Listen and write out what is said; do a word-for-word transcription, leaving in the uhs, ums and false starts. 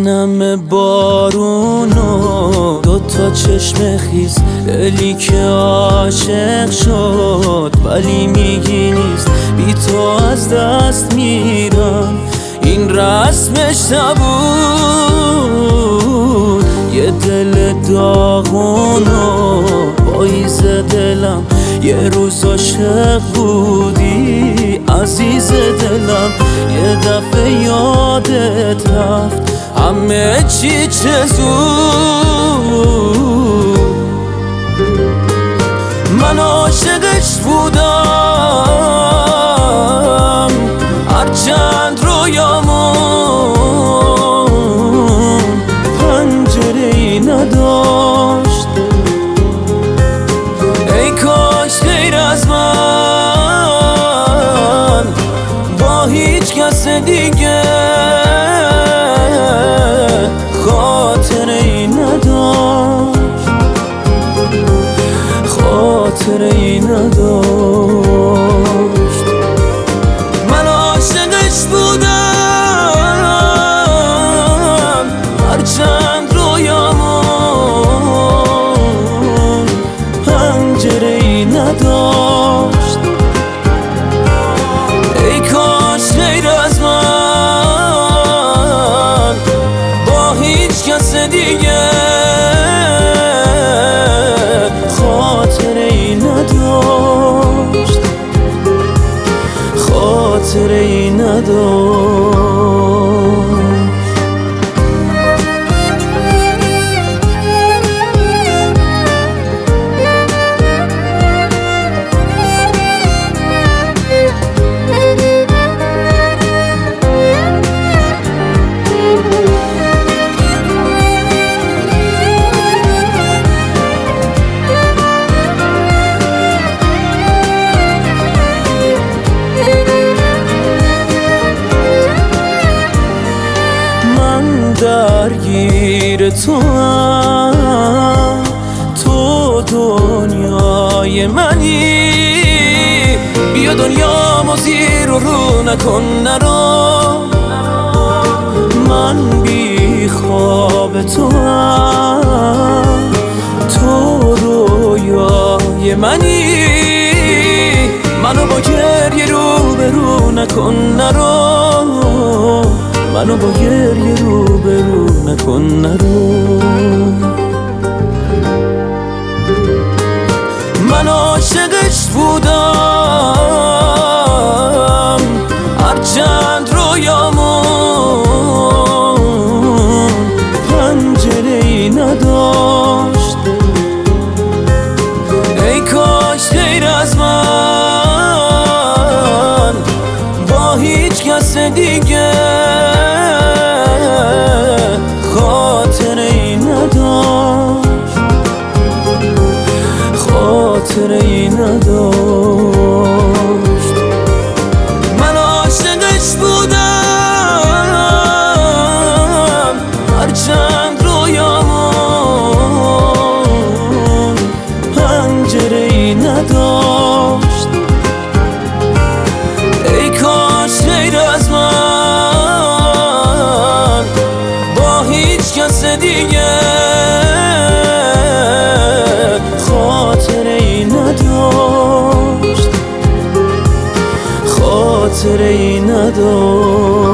نم بارونو دو تا چشم خیز، دلی که عاشق شد ولی میگی نیست، بی تو از دست میرم، این رسمش نبود. یه دل داغونو پاییز دلم، یه روز عاشق بودی عزیز دلم، یه دفعه یادت رفت همه چی چه زود. من عاشقش بودم هرچند رویامون پنجره‌ای نداشت، ای کاش غیر از من با هیچ کس دیگه خاطره‌ای نداشت، خاطره‌ای نداشت. من عاشقش بودم هرچند رویامون پنجره‌ای نداشت، ای کاش غیر از من با هیچ کس دیگه خاطره‌ای نداشت، خاطره‌ای نداشت. درگیر تو هم، تو دنیای منی، بیا دنیامو زیر و رو نکن نرو. من بی خواب تو هم، تو رویای منی، منو با گریه رو به رو نکن نرو، منو با گریه رو به رو نکن نرو. من عاشقش بودم هرچند رویامون پنجره‌ای نداشت، ای کاش غیر از من با هیچ کس دیگه خاطره‌ای نداشت، خاطره‌ای نداشت. من عاشقش بودم هرچند رویامون پنجره‌ای نداشت، ای کاش غیر از من با هیچ کس دیگه خاطره‌ای نداشت، خاطره‌ای نداشت.